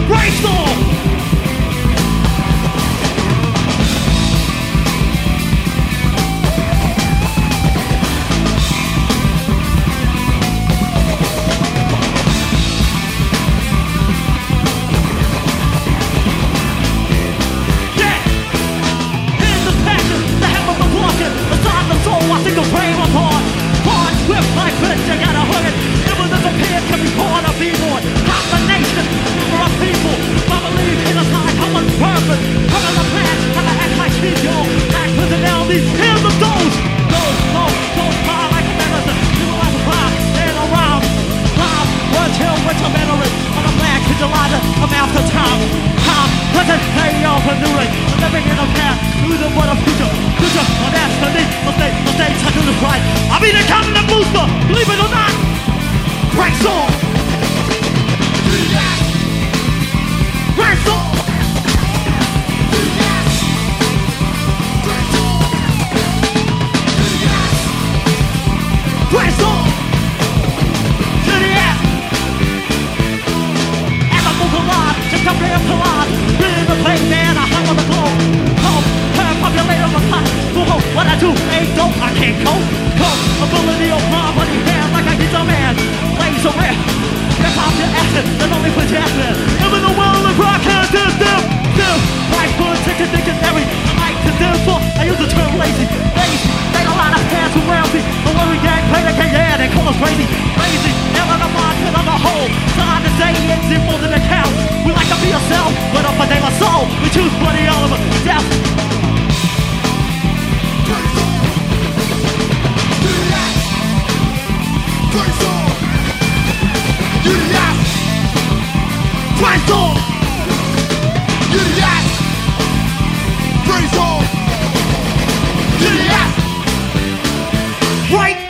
Brainstorm! I think the frame apart. Hard, swift like fish, you gotta hook it. Never disappear, can be born or be born. Combination, number of people. I believe in a high common purpose. Cover the past, gotta act like she's your black personalities. Here's the dose. Those fire like a medicine. People like a fire, stand around. Live, words here with your memory. On a black visualizer, I'm after time. Time, present, hey, yo, for new rate. Living in a past, losing what a future. Future, my destiny, mistakes, I do this right. I'll be the captain and booster, believe it or not. Breaks on. Breaks on. Breaks on. To the ass. As I move alive, just a real collide. Really the place, man, I hung on the globe. Populated my pot. What I do ain't dope, I can't cope. Ability of my money hand like I get a man. Laser rare. Step off your acid, there's only for Jasmine. Living the world of rock and still. Right foot, ticket, dictionary. I like to therefore, I use the term lazy. Lazy, they a lot of hands around me. The worry gang, play the game, yeah, they call us crazy. Lazy, never the mind, fill on the whole. Time to say it's more than a count. We like to be ourselves, but up a day my soul. We choose bloody element, death. Praise on! You the ass! Praise on! You the ass! Right!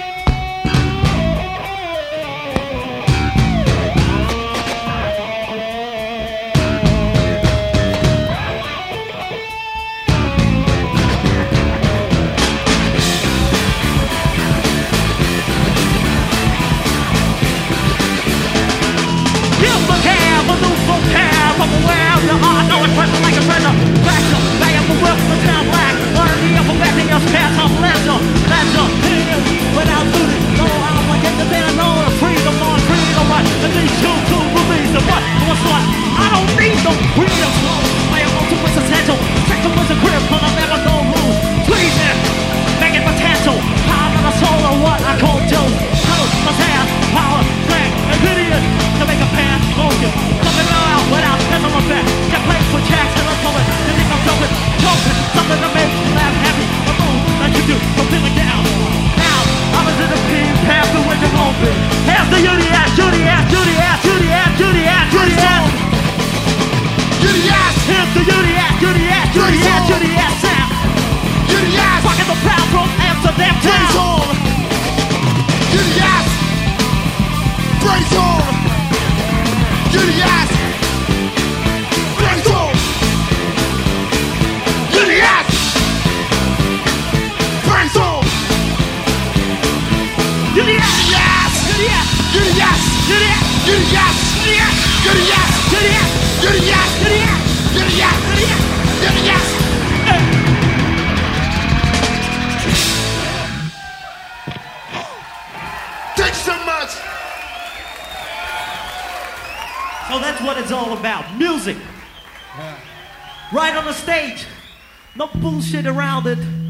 So that's what it's all about, music. Right on the stage, no bullshit around it.